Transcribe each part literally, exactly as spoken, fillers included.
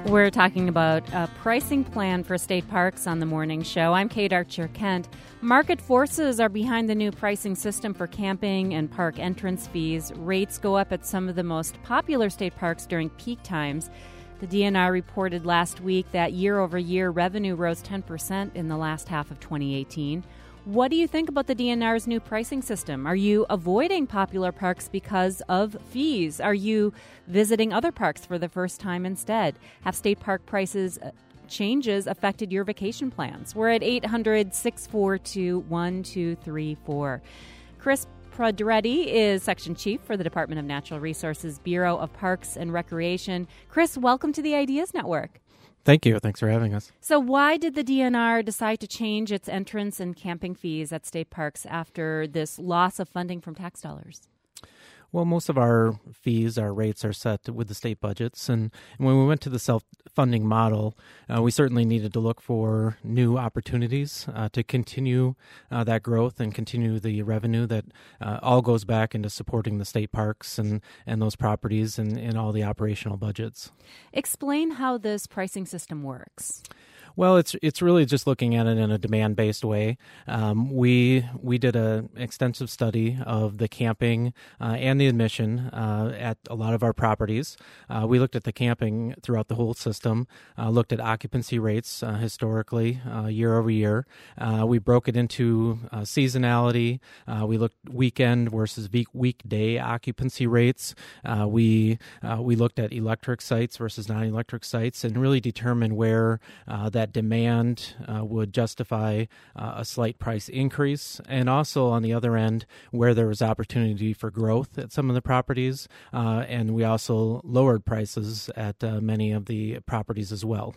We're talking about a pricing plan for state parks on the morning show. I'm Kate Archer-Kent. Market forces are behind the new pricing system for camping and park entrance fees. Rates go up at some of the most popular state parks during peak times. The D N R reported last week that year-over-year revenue rose ten percent in the last half of twenty eighteen. What do you think about the D N R's new pricing system? Are you avoiding popular parks because of fees? Are you visiting other parks for the first time instead? Have state park prices changes affected your vacation plans? We're at eight hundred, six four two, one two three four. Chris Pedretti is Section Chief for the Department of Natural Resources Bureau of Parks and Recreation. Chris, welcome to the Ideas Network. Thank you. Thanks for having us. So why did the D N R decide to change its entrance and camping fees at state parks after this loss of funding from tax dollars? Well, most of our fees, our rates are set with the state budgets. And when we went to the self-funding model, uh, we certainly needed to look for new opportunities uh, to continue uh, that growth and continue the revenue that uh, all goes back into supporting the state parks and, and those properties and, and all the operational budgets. Explain how this pricing system works. Well, it's it's really just looking at it in a demand-based way. Um, we we did an extensive study of the camping uh, and the admission uh, at a lot of our properties. Uh, we looked at the camping throughout the whole system, uh, looked at occupancy rates uh, historically, uh, year over year. Uh, we broke it into uh, seasonality. Uh, we looked weekend versus week, weekday occupancy rates. Uh, we uh, we looked at electric sites versus non-electric sites and really determined where uh, that that demand uh, would justify uh, a slight price increase, and also on the other end where there was opportunity for growth at some of the properties, uh, and we also lowered prices at uh, many of the properties as well.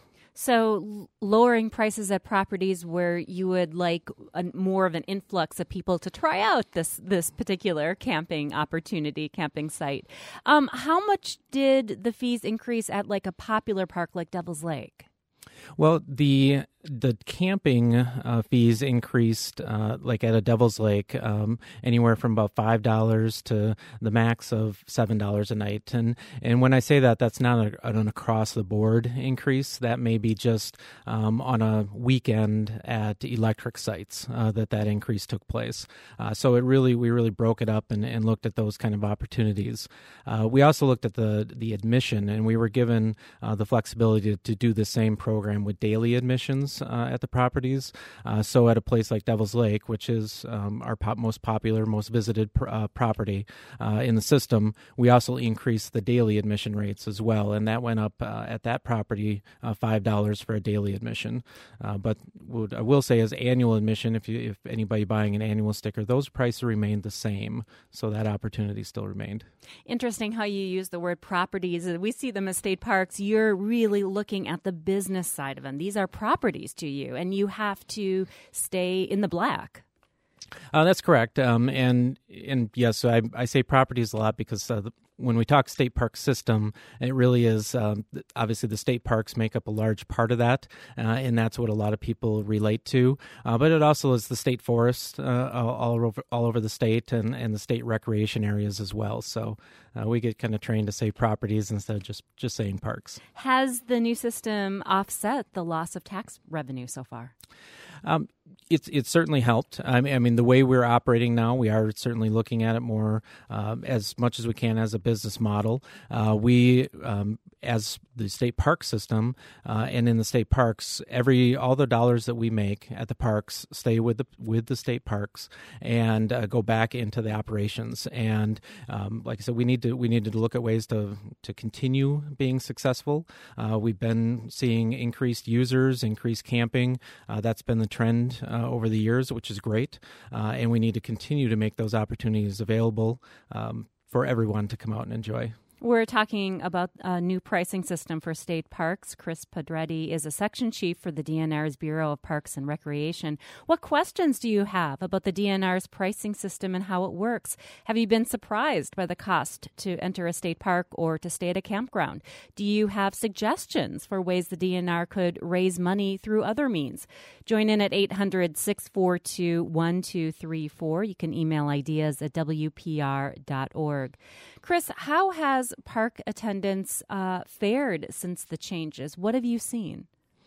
So lowering prices at properties where you would like a, more of an influx of people to try out this this particular camping opportunity, camping site. Um, how much did the fees increase at like a popular park like Devil's Lake? Well, the the camping uh, fees increased, uh, like at a Devil's Lake, um, anywhere from about five dollars to the max of seven dollars a night. And and when I say that, that's not a, an across-the-board increase. That may be just um, on a weekend at electric sites uh, that that increase took place. Uh, so it really we really broke it up and, and looked at those kind of opportunities. Uh, we also looked at the, the admission, and we were given uh, the flexibility to, to do the same program with daily admissions Uh, at the properties. Uh, so at a place like Devil's Lake, which is um, our pop, most popular, most visited pr- uh, property uh, in the system, we also increased the daily admission rates as well, and that went up uh, at that property uh, five dollars for a daily admission. Uh, but what I will say is annual admission, if you, if anybody buying an annual sticker, those prices remained the same, so that opportunity still remained. Interesting how you use the word properties. We see them as state parks. You're really looking at the business side of them. These are properties to you, and you have to stay in the black. Uh, that's correct. Um, and and yes, I, I say properties a lot because uh, the, when we talk state park system, it really is um, obviously the state parks make up a large part of that, uh, and that's what a lot of people relate to. Uh, but it also is the state forest uh, all over all over the state and, and the state recreation areas as well. So uh, we get kind of trained to say properties instead of just, just saying parks. Has the new system offset the loss of tax revenue so far? Um, it's it's certainly helped. I mean, I mean, the way we're operating now, we are certainly looking at it more uh, as much as we can as a business model. Uh, we, um, as the state park system, uh, and in the state parks, every all the dollars that we make at the parks stay with the with the state parks and uh, go back into the operations. And um, like I said, we need to we need to look at ways to to continue being successful. Uh, we've been seeing increased users, increased camping. Uh, that's been the trend uh, over the years, which is great. Uh, and we need to continue to make those opportunities available um, for everyone to come out and enjoy. We're talking about a new pricing system for state parks. Chris Pedretti is a section chief for the D N R's Bureau of Parks and Recreation. What questions do you have about the D N R's pricing system and how it works? Have you been surprised by the cost to enter a state park or to stay at a campground? Do you have suggestions for ways the D N R could raise money through other means? Join in at eight hundred, six four two, one two three four. You can email ideas at w p r dot org. Chris, how has has park attendance uh, fared since the changes? What have you seen?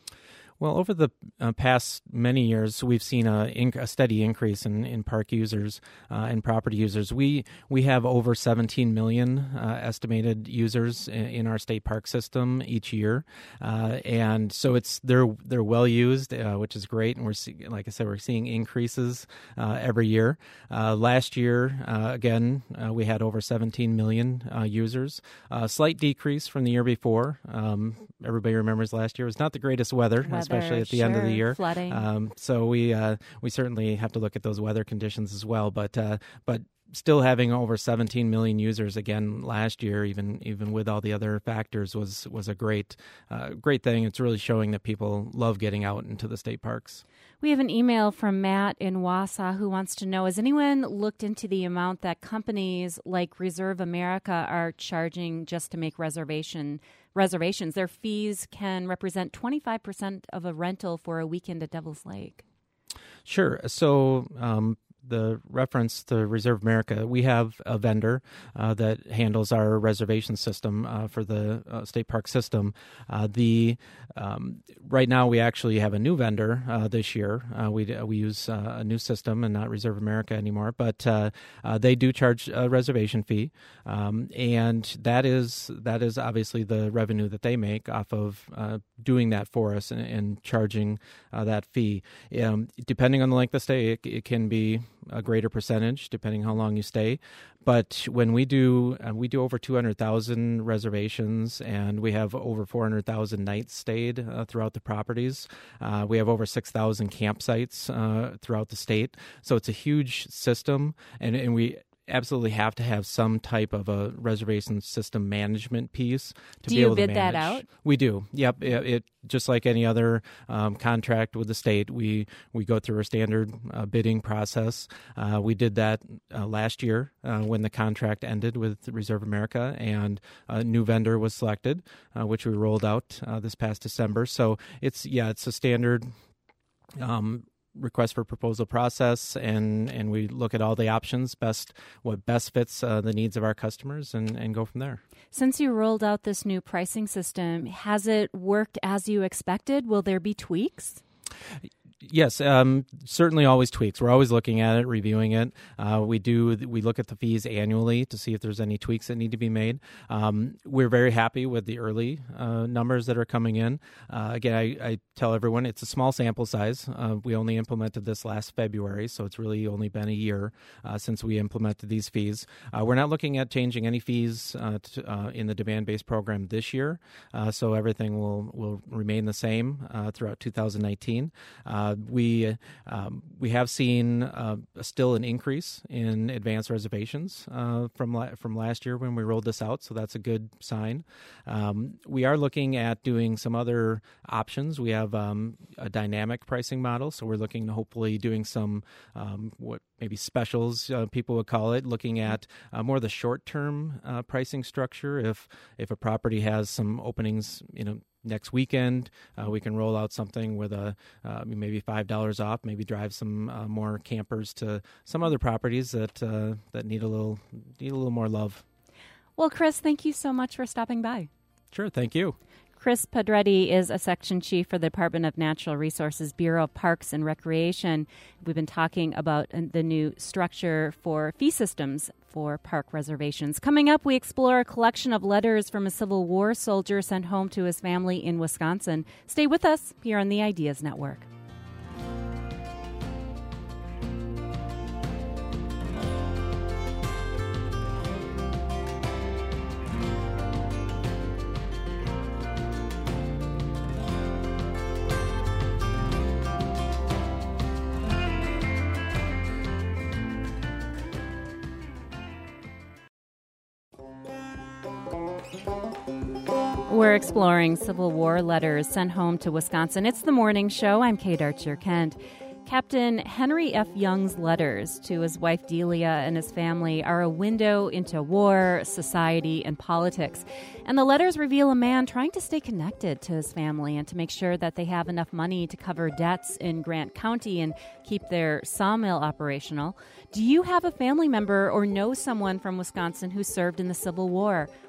Well, over the uh, past many years, we've seen a, inc- a steady increase in, in park users uh, and property users. We we have over seventeen million uh, estimated users in, in our state park system each year, uh, and so it's they're they're well used, uh, which is great. And we're see- like I said, we're seeing increases uh, every year. Uh, last year, uh, again, uh, we had over seventeen million uh, users. A slight decrease from the year before. Um, everybody remembers last year was not the greatest weather. weather. Especially at the sure. end of the year, flooding. Um, so we uh, we certainly have to look at those weather conditions as well. But uh, but still having over seventeen million users again last year, even even with all the other factors, was was a great uh, great thing. It's really showing that people love getting out into the state parks. We have an email from Matt in Wausau who wants to know, has anyone looked into the amount that companies like Reserve America are charging just to make reservation reservations? Their fees can represent twenty-five percent of a rental for a weekend at Devil's Lake. Sure. So um, the reference to Reserve America, we have a vendor uh, that handles our reservation system uh, for the uh, state park system. Uh, the um, right now we actually have a new vendor uh, this year. Uh, we we use uh, a new system and not Reserve America anymore, but uh, uh, they do charge a reservation fee, um, and that is that is obviously the revenue that they make off of uh, doing that for us and, and charging uh, that fee. Um, depending on the length of stay, it, it can be a greater percentage depending how long you stay. But when we do, uh, we do over two hundred thousand reservations, and we have over four hundred thousand nights stayed uh, throughout the properties. Uh, we have over six thousand campsites uh, throughout the state. So it's a huge system, and, and we absolutely have to have some type of a reservation system management piece to do be able to manage. manage. Do you bid that out? We do. Yep. It, it just like any other um, contract with the state, we we go through a standard uh, bidding process. Uh, we did that uh, last year uh, when the contract ended with Reserve America, and a new vendor was selected, uh, which we rolled out uh, this past December. So it's yeah, it's a standard Um, request for proposal process, and and we look at all the options, best what best fits uh, the needs of our customers, and and go from there. Since you rolled out this new pricing system, has it worked as you expected? Will there be tweaks? Yes, um, certainly always tweaks. We're always looking at it, reviewing it. Uh, we do. We look at the fees annually to see if there's any tweaks that need to be made. Um, we're very happy with the early uh, numbers that are coming in. Uh, again, I, I tell everyone it's a small sample size. Uh, we only implemented this last February, so it's really only been a year uh, since we implemented these fees. Uh, we're not looking at changing any fees uh, to, uh, in the demand-based program this year, uh, so everything will, will remain the same uh, throughout two thousand nineteen. Uh, we um, we have seen uh, still an increase in advance reservations uh, from la- from last year when we rolled this out, so that's a good sign. Um, we are looking at doing some other options. We have um, a dynamic pricing model, so we're looking to hopefully doing some um, what maybe specials uh, people would call it, looking at uh, more the short-term uh, pricing structure. If if a property has some openings, you know, next weekend, uh, we can roll out something with a uh, maybe five dollars off, maybe drive some uh, more campers to some other properties that uh, that need a little need a little more love. Well, Chris, thank you so much for stopping by. Sure, thank you. Chris Pedretti is a section chief for the Department of Natural Resources, Bureau of Parks and Recreation. We've been talking about the new structure for fee systems for park reservations. Coming up, we explore a collection of letters from a Civil War soldier sent home to his family in Wisconsin. Stay with us here on the Ideas Network. We're exploring Civil War letters sent home to Wisconsin. It's the morning show. I'm Kate Archer-Kent. Captain Henry F. Young's letters to his wife Delia and his family are a window into war, society, and politics. And the letters reveal a man trying to stay connected to his family and to make sure that they have enough money to cover debts in Grant County and keep their sawmill operational. Do you have a family member or know someone from Wisconsin who served in the Civil War?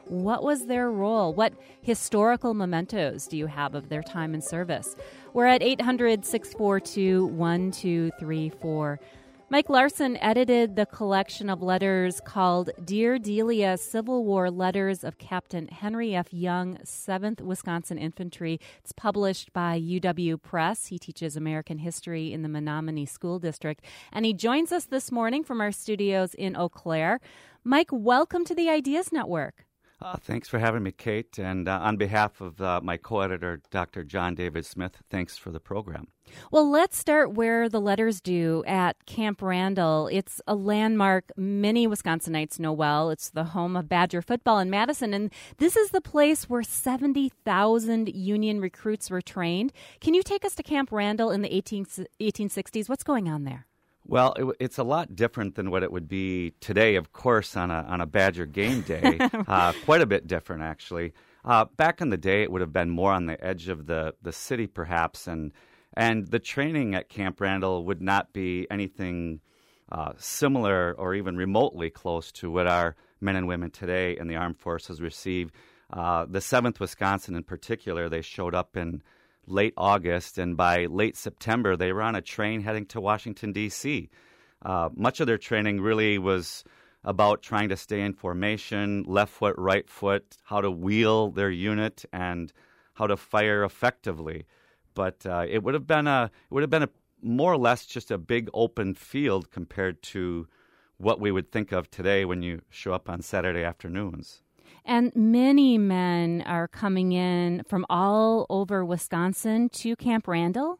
What was their role? What historical mementos do you have of their time in service? We're at eight hundred, six four two, one two three four. Mike Larson edited the collection of letters called Dear Delia, Civil War Letters of Captain Henry F. Young, seventh Wisconsin Infantry. It's published by U W Press. He teaches American history in the Menominee School District. And he joins us this morning from our studios in Eau Claire. Mike, welcome to the Ideas Network. Uh, thanks for having me, Kate. And uh, on behalf of uh, my co-editor, Doctor John David Smith, thanks for the program. Well, let's start where the letters do, at Camp Randall. It's a landmark many Wisconsinites know well. It's the home of Badger football in Madison, and this is the place where seventy thousand Union recruits were trained. Can you take us to Camp Randall in the eighteen sixties? What's going on there? Well, it, it's a lot different than what it would be today, of course, on a on a Badger game day. uh, quite a bit different, actually. Uh, back in the day, it would have been more on the edge of the, the city, perhaps, and and the training at Camp Randall would not be anything uh, similar or even remotely close to what our men and women today in the armed forces receive. Uh, the seventh Wisconsin, in particular, they showed up in late August, and by late September, they were on a train heading to Washington, D C Uh, much of their training really was about trying to stay in formation, left foot, right foot, how to wheel their unit, and how to fire effectively. But uh, it would have been a it would have been a more or less just a big open field compared to what we would think of today when you show up on Saturday afternoons. And many men are coming in from all over Wisconsin to Camp Randall?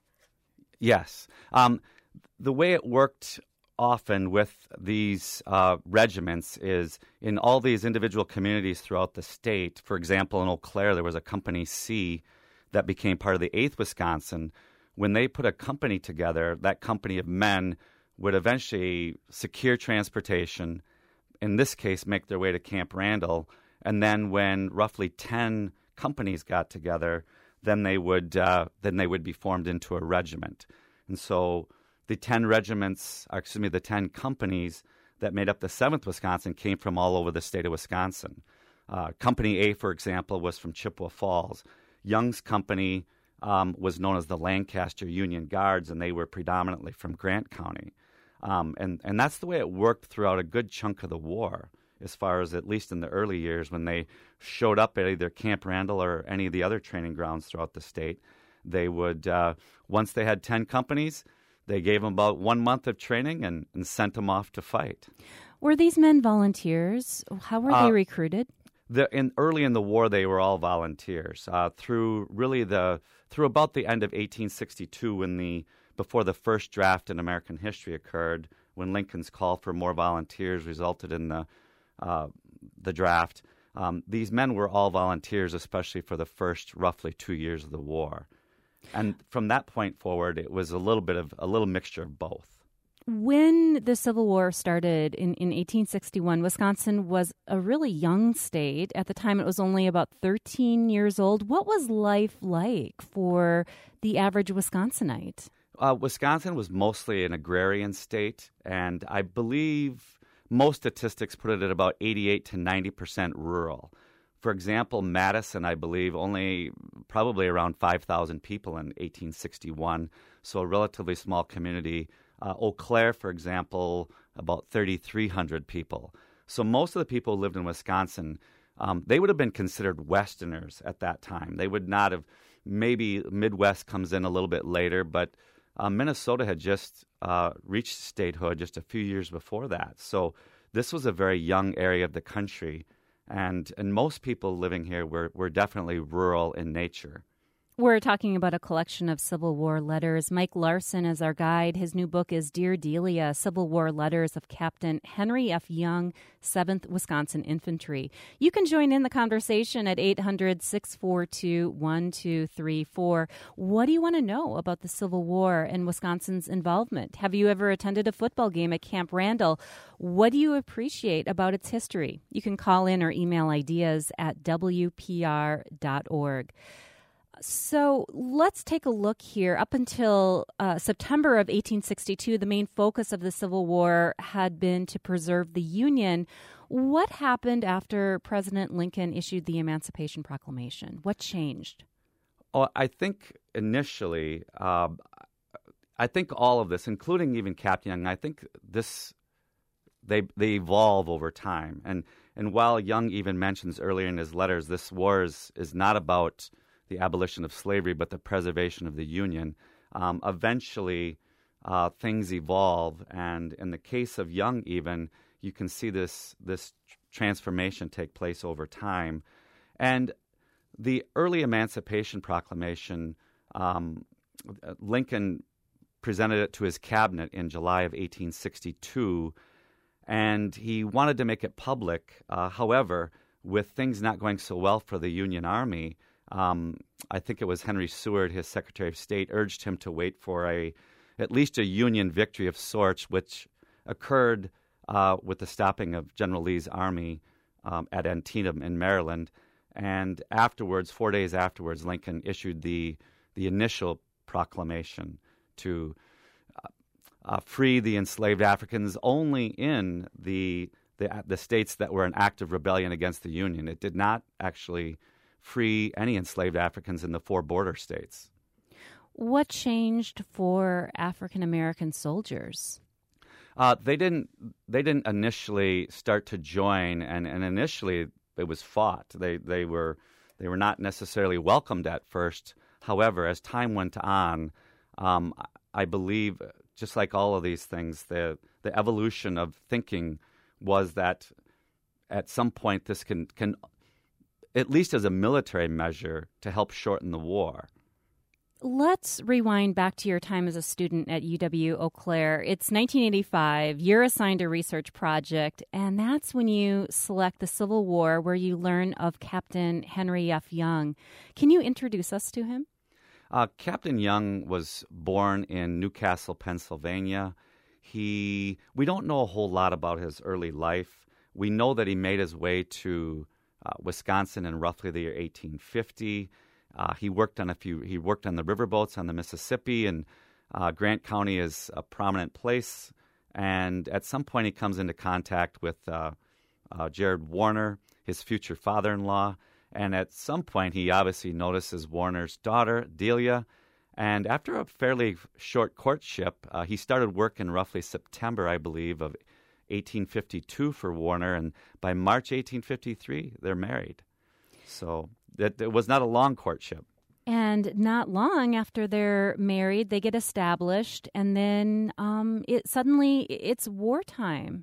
Yes. Um, the way it worked often with these uh, regiments is in all these individual communities throughout the state. For example, in Eau Claire, there was a Company C that became part of the eighth Wisconsin. When they put a company together, that company of men would eventually secure transportation, in this case, make their way to Camp Randall. And then when roughly ten companies got together, then they would uh, then they would be formed into a regiment. And so the ten regiments, or excuse me, the ten companies that made up the seventh Wisconsin came from all over the state of Wisconsin. Uh, Company A, for example, was from Chippewa Falls. Young's company um, was known as the Lancaster Union Guards, and they were predominantly from Grant County. Um, and, and that's the way it worked throughout a good chunk of the war, as far as at least in the early years when they showed up at either Camp Randall or any of the other training grounds throughout the state. They would, uh, once they had ten companies, they gave them about one month of training and, and sent them off to fight. Were these men volunteers? How were uh, they recruited? The, in, early in the war, they were all volunteers. Uh, through really the through about the end of eighteen sixty-two, when the before the first draft in American history occurred, when Lincoln's call for more volunteers resulted in the Uh, the draft. Um, these men were all volunteers, especially for the first roughly two years of the war. And from that point forward, it was a little bit of a little mixture of both. When the Civil War started in, in eighteen sixty-one, Wisconsin was a really young state. At the time, it was only about thirteen years old. What was life like for the average Wisconsinite? Uh, Wisconsin was mostly an agrarian state, and I believe most statistics put it at about eighty-eight to ninety percent rural. For example, Madison, I believe, only probably around five thousand people in eighteen sixty-one, so a relatively small community. Uh, Eau Claire, for example, about thirty-three hundred people. So most of the people who lived in Wisconsin, um, they would have been considered Westerners at that time. They would not have, maybe Midwest comes in a little bit later, but Uh, Minnesota had just uh, reached statehood just a few years before that. So this was a very young area of the country, and and most people living here were, were definitely rural in nature. We're talking about a collection of Civil War letters. Mike Larson is our guide. His new book is Dear Delia, Civil War Letters of Captain Henry F. Young, seventh Wisconsin Infantry. You can join in the conversation at eight hundred, six four two, one two three four. What do you want to know about the Civil War and Wisconsin's involvement? Have you ever attended a football game at Camp Randall? What do you appreciate about its history? You can call in or email ideas at w p r dot org. So let's take a look here. Up until uh, September of eighteen sixty-two, the main focus of the Civil War had been to preserve the Union. What happened after President Lincoln issued the Emancipation Proclamation? What changed? Oh, I think initially, uh, I think all of this, including even Captain Young, I think this they they evolve over time. And and while Young even mentions earlier in his letters, this war is, is not about the abolition of slavery, but the preservation of the Union. Um, eventually, uh, things evolve, and in the case of Young, even you can see this this transformation take place over time. And the early Emancipation Proclamation, um, Lincoln presented it to his cabinet in July of eighteen sixty-two, and he wanted to make it public. Uh, however, with things not going so well for the Union Army, um, I think it was Henry Seward, his Secretary of State, urged him to wait for a at least a Union victory of sorts, which occurred uh, with the stopping of General Lee's army um, at Antietam in Maryland. And afterwards, four days afterwards, Lincoln issued the the initial proclamation to uh, uh, free the enslaved Africans only in the, the the states that were in active rebellion against the Union. It did not actually free any enslaved Africans in the four border states. What changed for African American soldiers? Uh, they didn't. They didn't initially start to join, and, and initially it was fought. They they were they were not necessarily welcomed at first. However, as time went on, um, I believe, just like all of these things, the the evolution of thinking was that at some point this can can at least as a military measure to help shorten the war. Let's rewind back to your time as a student at U W-Eau Claire. It's nineteen eighty-five. You're assigned a research project, and that's when you select the Civil War, where you learn of Captain Henry F. Young. Can you introduce us to him? Uh, Captain Young was born in Newcastle, Pennsylvania. He we don't know a whole lot about his early life. We know that he made his way to uh, Wisconsin in roughly the year eighteen fifty. Uh, he worked on a few. He worked on the riverboats on the Mississippi, and uh, Grant County is a prominent place. And at some point, he comes into contact with uh, uh, Jared Warner, his future father-in-law. And at some point, he obviously notices Warner's daughter, Delia. And after a fairly short courtship, uh, he started work in roughly September, I believe, of eighteen fifty-two for Warner. And by March eighteen fifty-three, they're married. So it, it was not a long courtship. And not long after they're married, they get established, and then um, it suddenly it's wartime.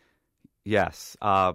Yes. Uh,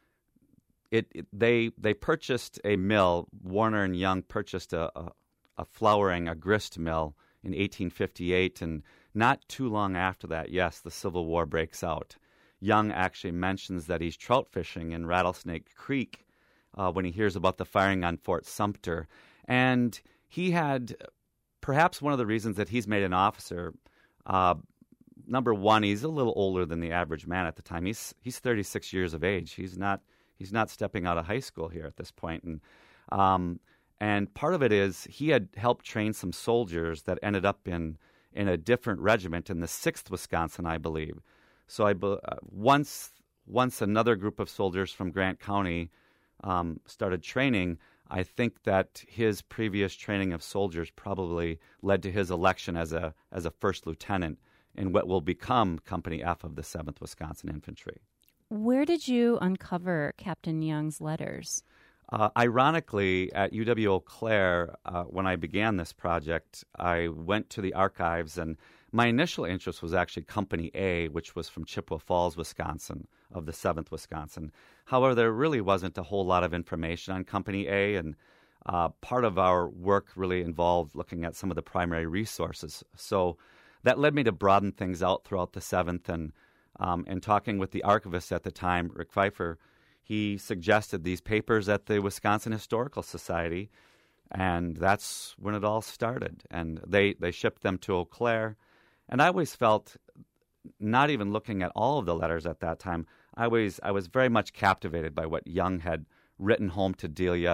it, it they they purchased a mill. Warner and Young purchased a, a, a flouring, a grist mill in eighteen fifty-eight, and not too long after that, yes, the Civil War breaks out. Young actually mentions that he's trout fishing in Rattlesnake Creek Uh, when he hears about the firing on Fort Sumter. And he had perhaps one of the reasons that he's made an officer. Uh, number one, he's a little older than the average man at the time. He's he's thirty-six years of age. He's not he's not stepping out of high school here at this point. And um, and part of it is he had helped train some soldiers that ended up in in a different regiment in the sixth Wisconsin, I believe. So I uh, once once another group of soldiers from Grant County Um, started training, I think that his previous training of soldiers probably led to his election as a as a first lieutenant in what will become Company F of the seventh Wisconsin Infantry. Where did you uncover Captain Young's letters? Uh, ironically, at U W-Eau Claire, uh, when I began this project, I went to the archives, and my initial interest was actually Company A, which was from Chippewa Falls, Wisconsin, of the seventh Wisconsin. However, there really wasn't a whole lot of information on Company A, and uh, part of our work really involved looking at some of the primary resources. So that led me to broaden things out throughout the seventh, and um, in talking with the archivist at the time, Rick Pfeiffer, he suggested these papers at the Wisconsin Historical Society, and that's when it all started. And they, they shipped them to Eau Claire. And I always felt, not even looking at all of the letters at that time, I always I was very much captivated by what Young had written home to Delia.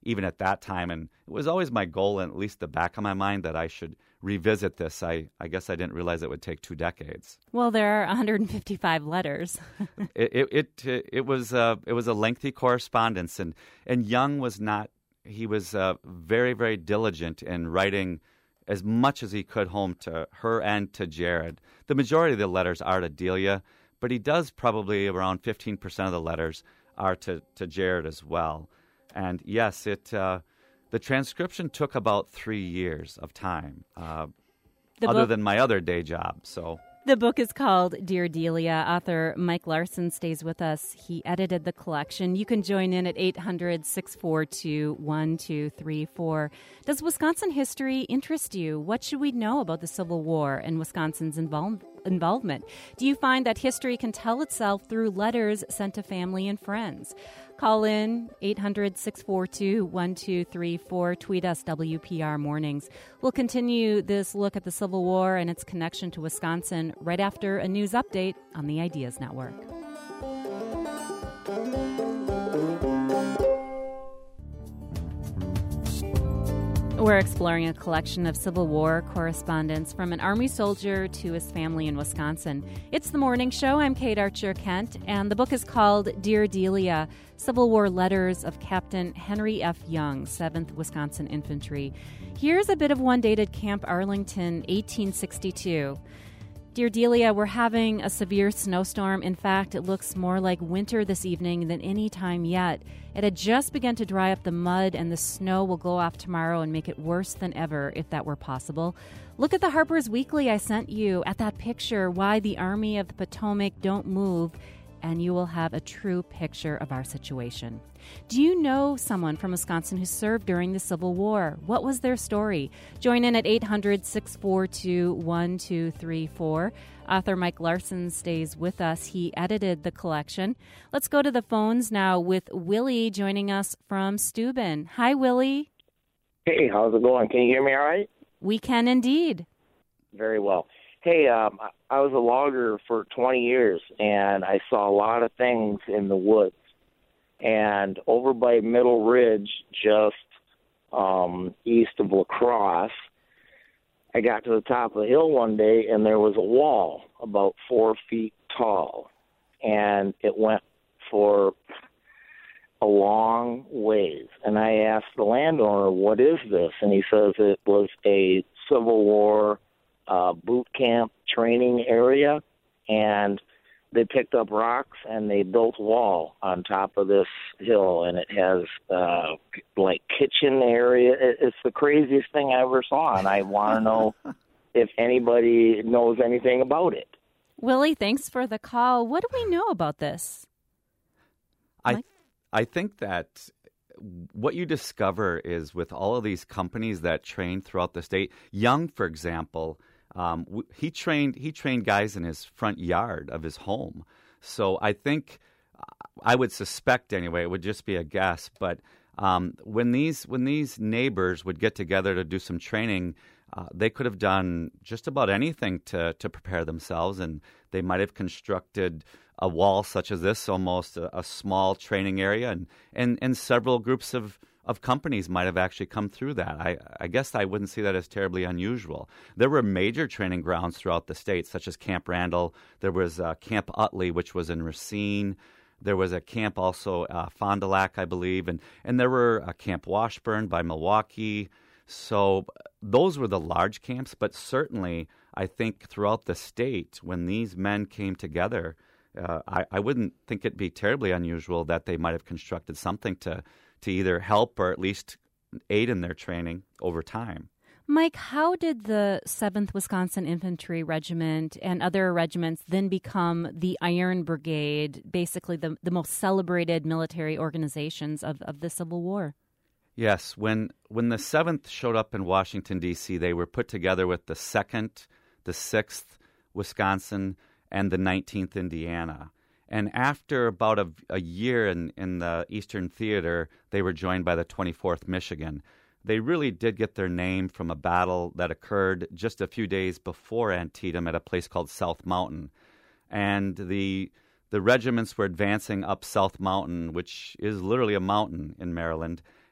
even at that time. And it was always my goal, in at least the back of my mind, that I should revisit this. I, I guess I didn't realize it would take two decades. Well, there are one hundred fifty-five letters. it, it it it was uh, it was a lengthy correspondence, and and Young was not. He was uh, very very diligent in writing as much as he could home to her and to Jared. The majority of the letters are to Delia, but he does probably around fifteen percent of the letters are to, to Jared as well. And yes, it uh, the transcription took about three years of time, uh, other book, than my other day job. So the book is called Dear Delia. Author Mike Larson stays with us. He edited the collection. You can join in at eight hundred, six four two, one two three four. Does Wisconsin history interest you? What should we know about the Civil War and Wisconsin's involvement? involvement? Do you find that history can tell itself through letters sent to family and friends? Call in eight hundred, six four two, one two three four. Tweet us W P R Mornings. We'll continue this look at the Civil War and its connection to Wisconsin right after a news update on the Ideas Network. We're exploring a collection of Civil War correspondence from an Army soldier to his family in Wisconsin. It's The Morning Show. I'm Kate Archer Kent, and the book is called Dear Delia, Civil War Letters of Captain Henry F. Young, seventh Wisconsin Infantry. Here's a bit of one dated Camp Arlington, eighteen sixty-two. Dear Delia, we're having a severe snowstorm. In fact, it looks more like winter this evening than any time yet. It had just begun to dry up the mud, and the snow will go off tomorrow and make it worse than ever, if that were possible. Look at the Harper's Weekly I sent you, at that picture, Why the Army of the Potomac Don't Move, and you will have a true picture of our situation. Do you know someone from Wisconsin who served during the Civil War? What was their story? Join in at eight hundred, six four two, one two three four. Author Mike Larson stays with us. He edited the collection. Let's go to the phones now with Willie joining us from Steuben. Hi, Willie. Hey, how's it going? Can you hear me all right? We can indeed. Very well. Hey, um, I was a logger for twenty years, and I saw a lot of things in the woods. And over by Middle Ridge, just um, east of La Crosse, I got to the top of the hill one day, and there was a wall about four feet tall. And it went for a long ways. And I asked the landowner, what is this? And he says it was a Civil War uh, boot camp training area. And they picked up rocks and they built a wall on top of this hill, and it has uh, like kitchen area. It's the craziest thing I ever saw, and I want to know if anybody knows anything about it. Willie, thanks for the call. What do we know about this? I th- I think that what you discover is with all of these companies that train throughout the state, Young, for example, Um, he trained he trained guys in his front yard of his home. So I think, I would suspect anyway, it would just be a guess, but um, when these when these neighbors would get together to do some training, uh, they could have done just about anything to, to prepare themselves, and they might have constructed a wall such as this, almost a, a small training area, and, and, and several groups of of companies might have actually come through that. I, I guess I wouldn't see that as terribly unusual. There were major training grounds throughout the state, such as Camp Randall. There was uh, Camp Utley, which was in Racine. There was a camp also, uh, Fond du Lac, I believe. And, and there were uh, Camp Washburn by Milwaukee. So those were the large camps. But certainly, I think throughout the state, when these men came together, uh, I, I wouldn't think it'd be terribly unusual that they might have constructed something to to either help or at least aid in their training over time. Mike, how did the seventh Wisconsin Infantry Regiment and other regiments then become the Iron Brigade, basically the, the most celebrated military organizations of, of the Civil War? Yes, when when the seventh showed up in Washington, D C, they were put together with the second, the sixth Wisconsin, and the nineteenth Indiana. And after about a, a year in, in the Eastern Theater, they were joined by the twenty-fourth Michigan. They really did get their name from a battle that occurred just a few days before Antietam at a place called South Mountain. And the the regiments were advancing up South Mountain, which is literally a mountain in Maryland.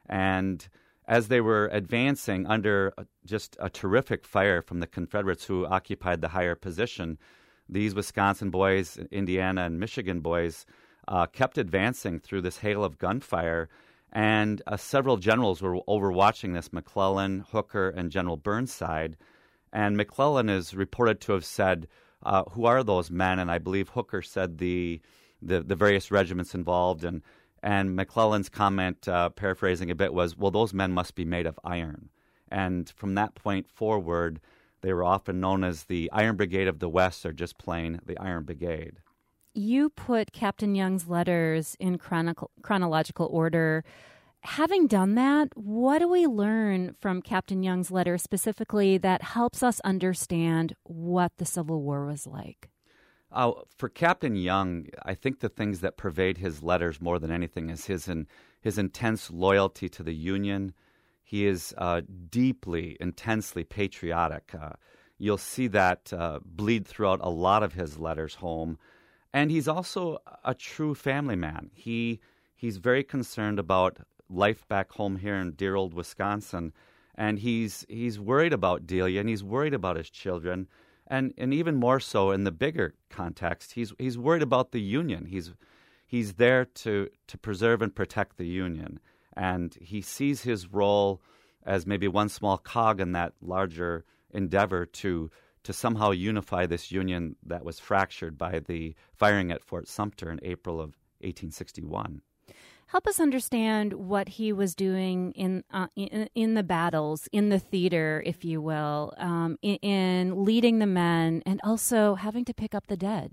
And as they were advancing under just a terrific fire from the Confederates who occupied the higher position, these Wisconsin boys, Indiana and Michigan boys, uh, kept advancing through this hail of gunfire. And uh, several generals were overwatching this, McClellan, Hooker, and General Burnside. And McClellan is reported to have said, uh, who are those men? And I believe Hooker said the the, the various regiments involved. And, and McClellan's comment, uh, paraphrasing a bit, was, well, those men must be made of iron. And from that point forward, they were often known as the Iron Brigade of the West, or just plain the Iron Brigade. You put Captain Young's letters in chrono- chronological order. Having done that, what do we learn from Captain Young's letter specifically that helps us understand what the Civil War was like? Uh, for Captain Young, I think the things that pervade his letters more than anything is his in, his intense loyalty to the Union. He is uh, deeply, intensely patriotic. Uh, you'll see that uh, bleed throughout a lot of his letters home. And he's also a true family man. He he's very concerned about life back home here in dear old Wisconsin, and he's he's worried about Delia, and he's worried about his children, and and even more so in the bigger context, he's he's worried about the Union. He's he's there to to preserve and protect the Union, and he sees his role as maybe one small cog in that larger endeavor to. to somehow unify this Union that was fractured by the firing at Fort Sumter in April of eighteen sixty-one. Help us understand what he was doing in uh, in, in the battles, in the theater, if you will, um, in, in leading the men and also having to pick up the dead.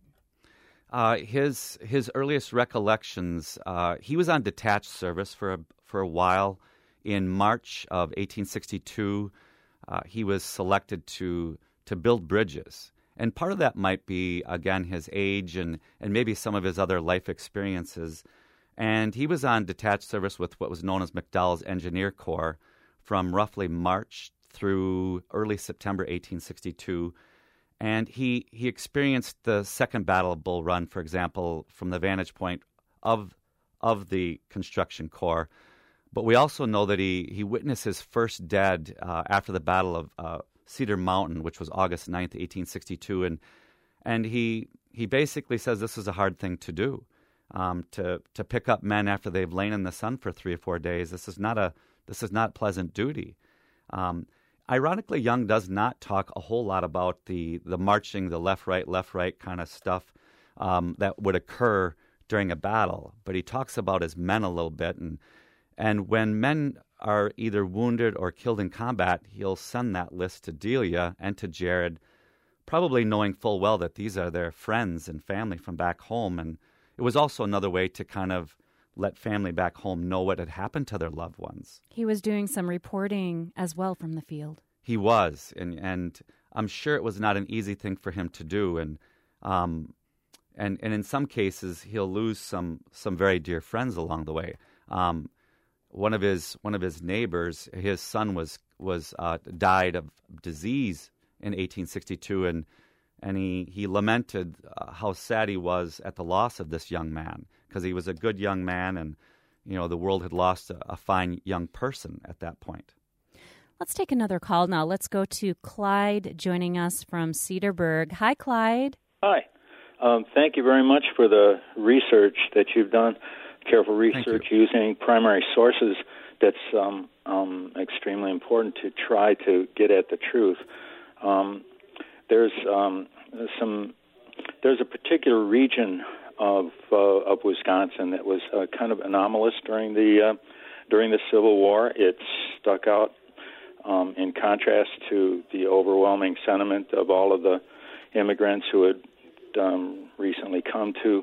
Uh, his his earliest recollections, uh, he was on detached service for a, for a while. In March of eighteen sixty-two, uh, he was selected to to build bridges. And part of that might be, again, his age and, and maybe some of his other life experiences. And he was on detached service with what was known as McDowell's Engineer Corps from roughly March through early September eighteen sixty-two. And he, he experienced the Second Battle of Bull Run, for example, from the vantage point of, of the Construction Corps. But we also know that he, he witnessed his first dead uh, after the Battle of uh, Cedar Mountain, which was August ninth, eighteen sixty-two, and and he he basically says this is a hard thing to do, um, to to pick up men after they've lain in the sun for three or four days. This is not a this is not pleasant duty. Um, ironically, Young does not talk a whole lot about the the marching, the left right left right kind of stuff um, that would occur during a battle, but he talks about his men a little bit, and and when men are either wounded or killed in combat, he'll send that list to Delia and to Jared, probably knowing full well that these are their friends and family from back home. And it was also another way to kind of let family back home know what had happened to their loved ones. He was doing some reporting as well from the field. He was, and and I'm sure it was not an easy thing for him to do. And um, and and in some cases, he'll lose some some very dear friends along the way. Um, One of his one of his neighbors, his son was was uh, died of disease in eighteen sixty-two, and and he he lamented uh, how sad he was at the loss of this young man, because he was a good young man, and you know the world had lost a, a fine young person at that point. Let's take another call now. Let's go to Clyde joining us from Cedarburg. Hi, Clyde. Hi. Um, thank you very much for the research that you've done. Careful research using primary sources. That's um, um, extremely important to try to get at the truth. Um, there's um, some. There's a particular region of uh, of Wisconsin that was uh, kind of anomalous during the uh, during the Civil War. It stuck out um, in contrast to the overwhelming sentiment of all of the immigrants who had um, recently come to.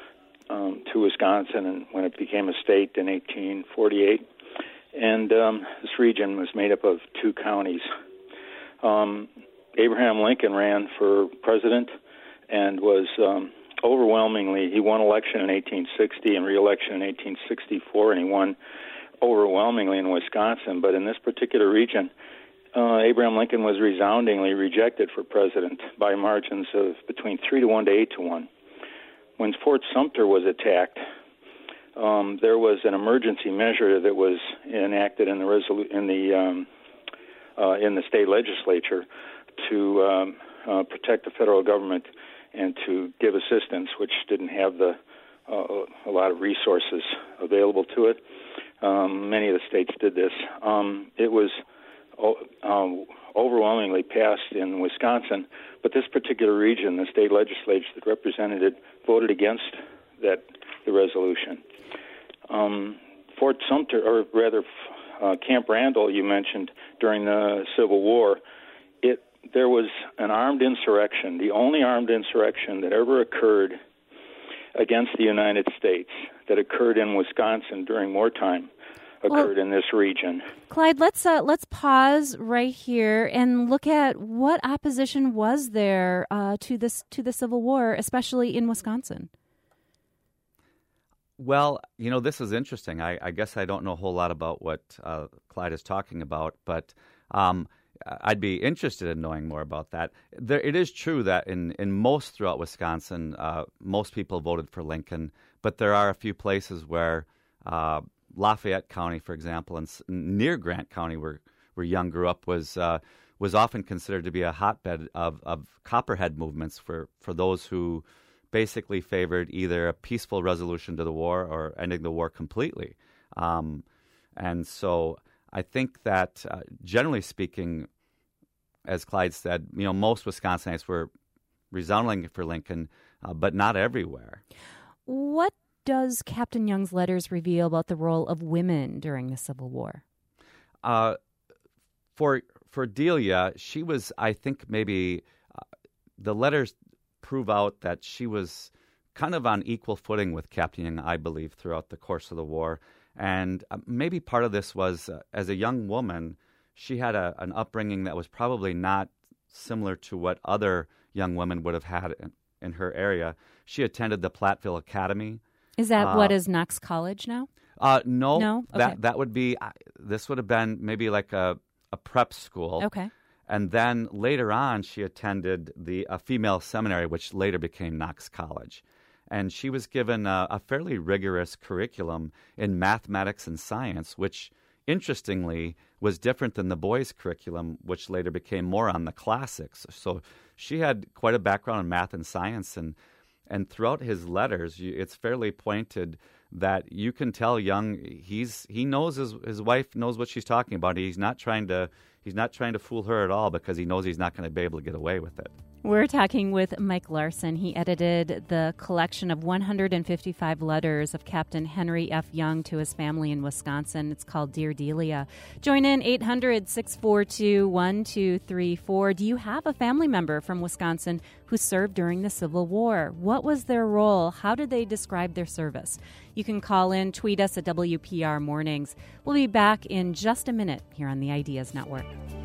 Um, to Wisconsin, and when it became a state in eighteen forty-eight. And um, this region was made up of two counties. Um, Abraham Lincoln ran for president and was um, overwhelmingly, he won election in eighteen sixty and re-election in eighteen sixty-four, and he won overwhelmingly in Wisconsin. But in this particular region, uh, Abraham Lincoln was resoundingly rejected for president by margins of between three to one to eight to one. When Fort Sumter was attacked, um, there was an emergency measure that was enacted in the resolu- in the um, uh, in the state legislature to um, uh, protect the federal government and to give assistance, which didn't have the uh, a lot of resources available to it. Um, many of the states did this. Um, it was um, overwhelmingly passed in Wisconsin, but this particular region, the state legislature that represented it, voted against that the resolution. Um, Fort Sumter, or rather uh, Camp Randall, you mentioned during the Civil War, it there was an armed insurrection, the only armed insurrection that ever occurred against the United States that occurred in Wisconsin during wartime occurred well, in this region. Clyde, let's uh, let's pause right here and look at what opposition was there uh, to this to the Civil War, especially in Wisconsin. Well, you know, this is interesting. I, I guess I don't know a whole lot about what uh, Clyde is talking about, but um, I'd be interested in knowing more about that. There, it is true that in, in most throughout Wisconsin, uh, most people voted for Lincoln, but there are a few places where uh, Lafayette County, for example, and near Grant County, where where Young grew up, was uh, was often considered to be a hotbed of, of Copperhead movements for, for those who basically favored either a peaceful resolution to the war or ending the war completely. Um, and so I think that, uh, generally speaking, as Clyde said, you know, most Wisconsinites were resounding for Lincoln, uh, but not everywhere. What does Captain Young's letters reveal about the role of women during the Civil War? Uh, for for Delia, she was, I think, maybe uh, the letters prove out that she was kind of on equal footing with Captain Young, I believe, throughout the course of the war. And uh, maybe part of this was, uh, as a young woman, she had a, an upbringing that was probably not similar to what other young women would have had in, in her area. She attended the Platteville Academy. Is that uh, what is Knox College now? Uh, no, no? Okay. that that would be, uh, this would have been maybe like a, a prep school. Okay. And then later on, she attended the a female seminary, which later became Knox College. And she was given a, a fairly rigorous curriculum in mathematics and science, which, interestingly, was different than the boys' curriculum, which later became more on the classics. So she had quite a background in math and science, and and throughout his letters, you, it's fairly pointed that you can tell Young he's he knows his his wife knows what she's talking about. He's not trying to he's not trying to fool her at all because he knows he's not going to be able to get away with it. We're talking with Mike Larson. He edited the collection of one hundred fifty-five letters of Captain Henry F. Young to his family in Wisconsin. It's called Dear Delia. Join in eight hundred, six four two, one two three four. Do you have a family member from Wisconsin who served during the Civil War? What was their role? How did they describe their service? You can call in, tweet us at W P R Mornings. We'll be back in just a minute here on the Ideas Network.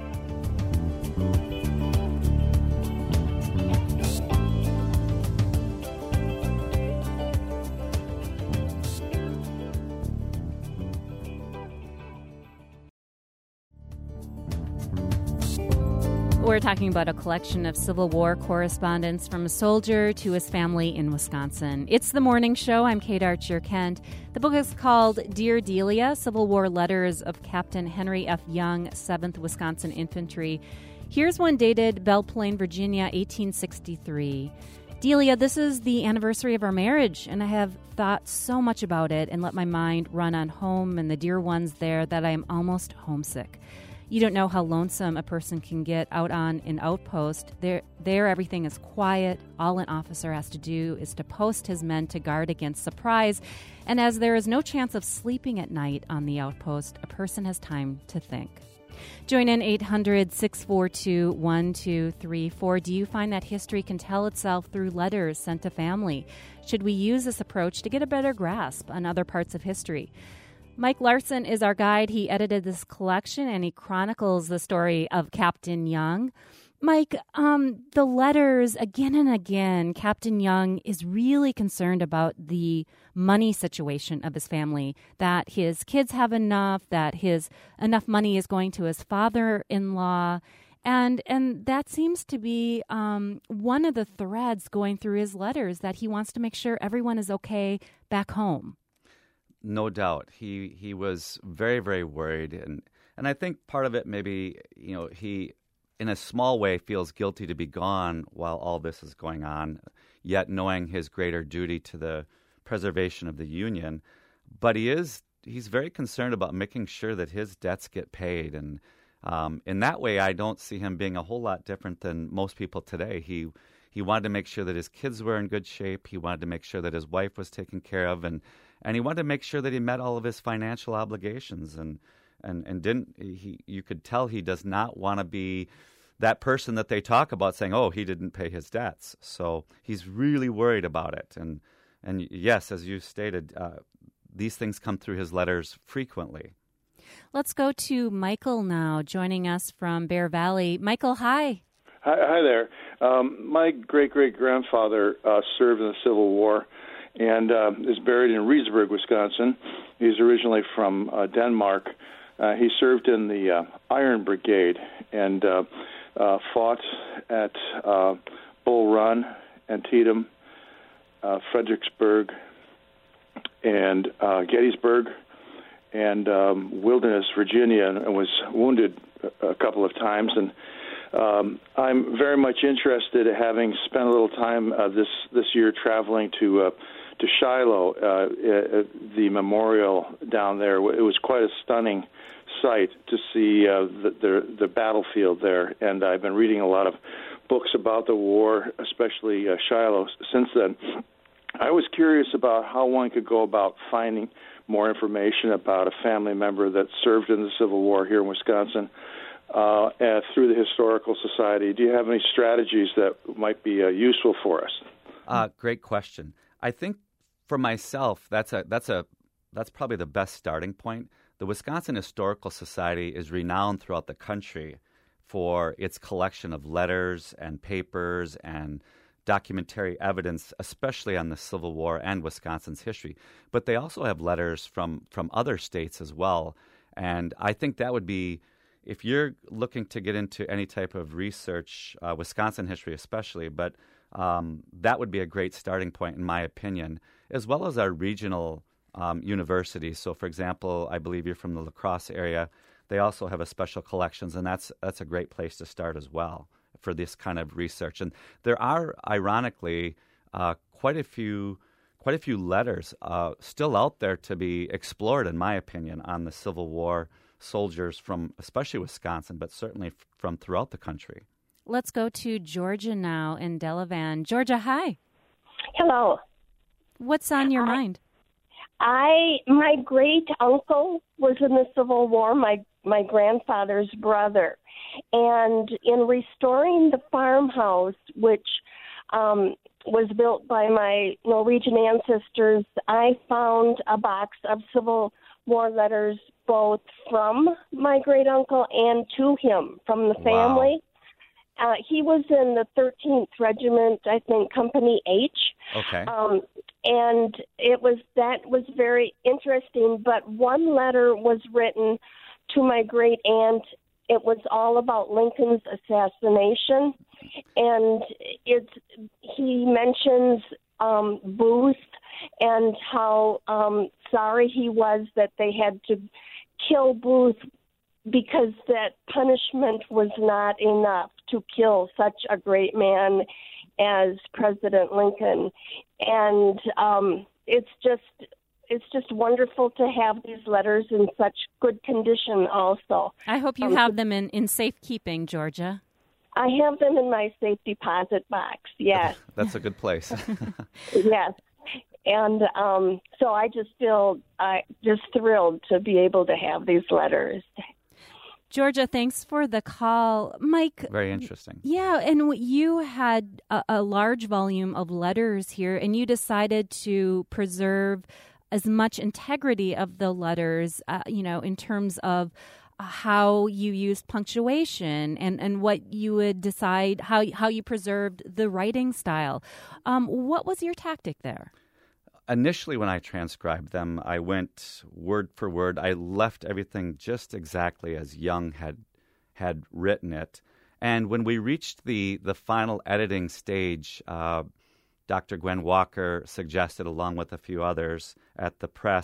We're talking about a collection of Civil War correspondence from a soldier to his family in Wisconsin. It's The Morning Show. I'm Kate Archer Kent. The book is called Dear Delia, Civil War Letters of Captain Henry F. Young, seventh Wisconsin Infantry. Here's one dated Belle Plaine, Virginia, eighteen sixty-three. Delia, this is the anniversary of our marriage, and I have thought so much about it and let my mind run on home and the dear ones there that I am almost homesick. You don't know how lonesome a person can get out on an outpost. There, there, everything is quiet. All an officer has to do is to post his men to guard against surprise. And as there is no chance of sleeping at night on the outpost, a person has time to think. Join in eight hundred, six four two, one two three four. Do you find that history can tell itself through letters sent to family? Should we use this approach to get a better grasp on other parts of history? Mike Larson is our guide. He edited this collection, and he chronicles the story of Captain Young. Mike, um, the letters, again and again, Captain Young is really concerned about the money situation of his family, that his kids have enough, that his enough money is going to his father-in-law, and and that seems to be um, one of the threads going through his letters, that he wants to make sure everyone is okay back home. No doubt. He he was very, very worried. And, and I think part of it maybe, you know, he, in a small way, feels guilty to be gone while all this is going on, yet knowing his greater duty to the preservation of the Union. But he is he's very concerned about making sure that his debts get paid. And um, in that way, I don't see him being a whole lot different than most people today. He he wanted to make sure that his kids were in good shape. He wanted to make sure that his wife was taken care of. And, and he wanted to make sure that he met all of his financial obligations. And and, and didn't he? You could tell he does not want to be that person that they talk about saying, oh, he didn't pay his debts. So he's really worried about it. And and yes, as you stated, uh, these things come through his letters frequently. Let's go to Michael now, joining us from Bear Valley. Michael, hi. Hi, hi there. Um, my great-great-grandfather uh, served in the Civil War and uh, is buried in Reedsburg, Wisconsin. He's originally from uh, Denmark. Uh, he served in the uh, Iron Brigade and uh, uh, fought at uh, Bull Run, Antietam, uh, Fredericksburg, and uh, Gettysburg, and um, Wilderness, Virginia, and was wounded a, a couple of times. And um, I'm very much interested, having spent a little time uh, this this year traveling to uh, to Shiloh, uh, uh, the memorial down there. It was quite a stunning sight to see uh, the, the the battlefield there, and I've been reading a lot of books about the war, especially uh, Shiloh, since then. I was curious about how one could go about finding more information about a family member that served in the Civil War here in Wisconsin uh, and through the Historical Society. Do you have any strategies that might be uh, useful for us? Uh, great question. I think for myself, that's a that's a that's probably the best starting point. The Wisconsin Historical Society is renowned throughout the country for its collection of letters and papers and documentary evidence, especially on the Civil War and Wisconsin's history. But they also have letters from, from other states as well. And I think that would be, if you're looking to get into any type of research, uh, Wisconsin history especially, but um, that would be a great starting point, in my opinion, as well as our regional um, universities. So, for example, I believe you're from the La Crosse area. They also have a special collections, and that's that's a great place to start as well for this kind of research. And there are, ironically, uh, quite a few quite a few letters uh, still out there to be explored, in my opinion, on the Civil War soldiers from especially Wisconsin, but certainly f- from throughout the country. Let's go to Georgia now in Delavan. Georgia, hi. Hello. What's on your I, mind? I my great uncle was in the Civil War, my my grandfather's brother. And in restoring the farmhouse, which um, was built by my Norwegian ancestors, I found a box of Civil War letters both from my great uncle and to him from the family. Wow. Uh, he was in the thirteenth Regiment, I think, Company H. Okay. Um, and it was that was very interesting. But one letter was written to my great aunt. It was all about Lincoln's assassination, and it's he mentions um, Booth and how um, sorry he was that they had to kill Booth because that punishment was not enough to kill such a great man as President Lincoln. And um, it's just it's just wonderful to have these letters in such good condition also. I hope you um, have them in, in safekeeping, Georgia. I have them in my safe deposit box, yes. That's a good place. Yes. And um, so I just feel I just thrilled to be able to have these letters. Georgia, thanks for the call. Mike. Very interesting. Yeah, and you had a, a large volume of letters here, and you decided to preserve as much integrity of the letters, uh, you know, in terms of how you used punctuation and, and what you would decide, how, how you preserved the writing style. Um, what was your tactic there? Initially, when I transcribed them, I went word for word. I left everything just exactly as Young had had written it. And when we reached the, the final editing stage, uh, Doctor Gwen Walker suggested, along with a few others at the press,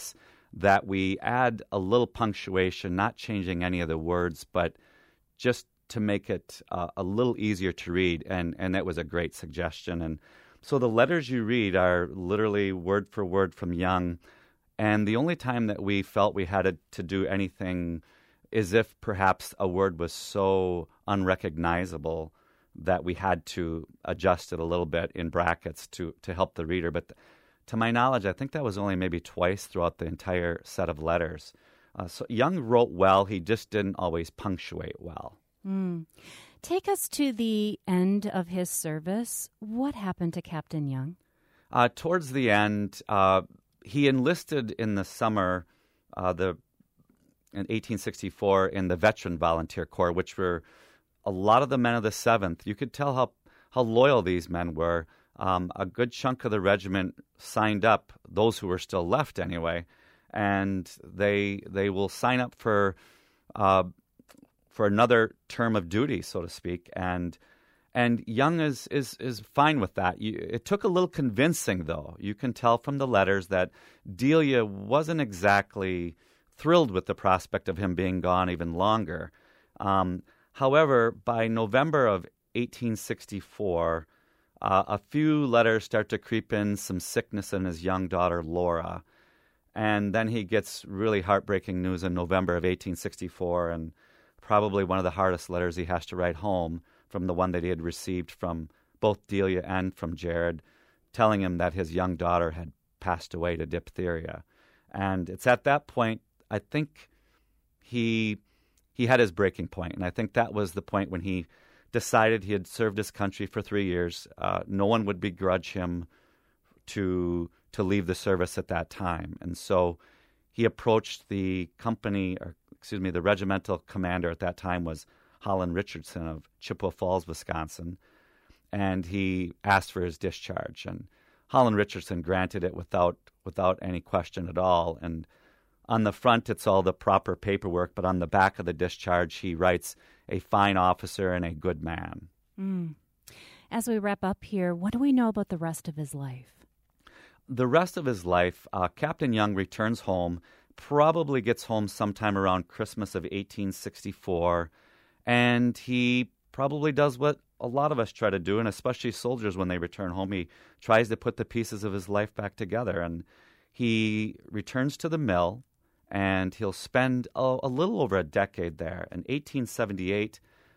that we add a little punctuation, not changing any of the words, but just to make it uh, a little easier to read, and, and that was a great suggestion. And so the letters you read are literally word for word from Young, and the only time that we felt we had to do anything is if perhaps a word was so unrecognizable that we had to adjust it a little bit in brackets to, to help the reader. But th- to my knowledge, I think that was only maybe twice throughout the entire set of letters. Uh, so Young wrote well, he just didn't always punctuate well. Mm. Take us to the end of his service. What happened to Captain Young? Uh, towards the end, uh, he enlisted in the summer, uh, the in eighteen sixty-four, in the Veteran Volunteer Corps, which were a lot of the men of the seventh. You could tell how, how loyal these men were. Um, a good chunk of the regiment signed up, those who were still left anyway, and they they will sign up for uh, for another term of duty, so to speak. And and Young is is is fine with that. You, it took a little convincing, though. You can tell from the letters that Delia wasn't exactly thrilled with the prospect of him being gone even longer. Um, however, by November of eighteen sixty-four, uh, a few letters start to creep in, some sickness in his young daughter, Laura. And then he gets really heartbreaking news in November of eighteen sixty-four, and probably one of the hardest letters he has to write home from the one that he had received from both Delia and from Jared, telling him that his young daughter had passed away to diphtheria. And it's at that point, I think he he had his breaking point, and I think that was the point when he decided he had served his country for three years. Uh, no one would begrudge him to to leave the service at that time, and so he approached the company, or excuse me, the regimental commander at that time was Holland Richardson of Chippewa Falls, Wisconsin, and he asked for his discharge, and Holland Richardson granted it without without any question at all. And on the front, it's all the proper paperwork, but on the back of the discharge, he writes, "A fine officer and a good man." Mm. As we wrap up here, what do we know about the rest of his life? The rest of his life, uh, Captain Young returns home, probably gets home sometime around Christmas of eighteen sixty-four, and he probably does what a lot of us try to do, and especially soldiers when they return home. He tries to put the pieces of his life back together, and he returns to the mill, and he'll spend a, a little over a decade there. In eighteen seventy-eight,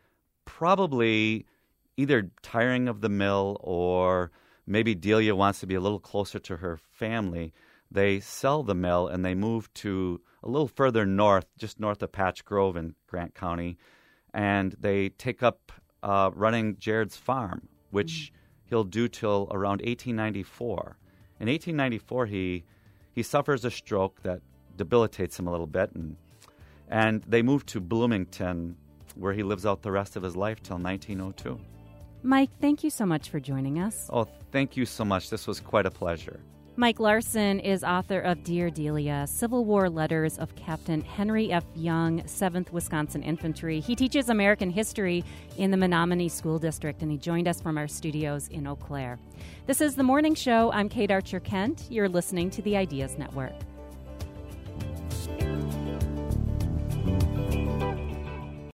probably either tiring of the mill or maybe Delia wants to be a little closer to her family, they sell the mill and they move to a little further north, just north of Patch Grove in Grant County, and they take up uh, running Jared's farm, which mm-hmm. he'll do till around eighteen ninety-four. In eighteen ninety-four, he he suffers a stroke that debilitates him a little bit, and and they move to Bloomington, where he lives out the rest of his life till nineteen oh two. Mike, thank you so much for joining us. Oh, thank you so much. This was quite a pleasure. Mike Larson is author of Dear Delia, Civil War Letters of Captain Henry F. Young, seventh Wisconsin Infantry. He teaches American history in the Menominee School District, and he joined us from our studios in Eau Claire. This is The Morning Show. I'm Kate Archer-Kent. You're listening to the Ideas Network.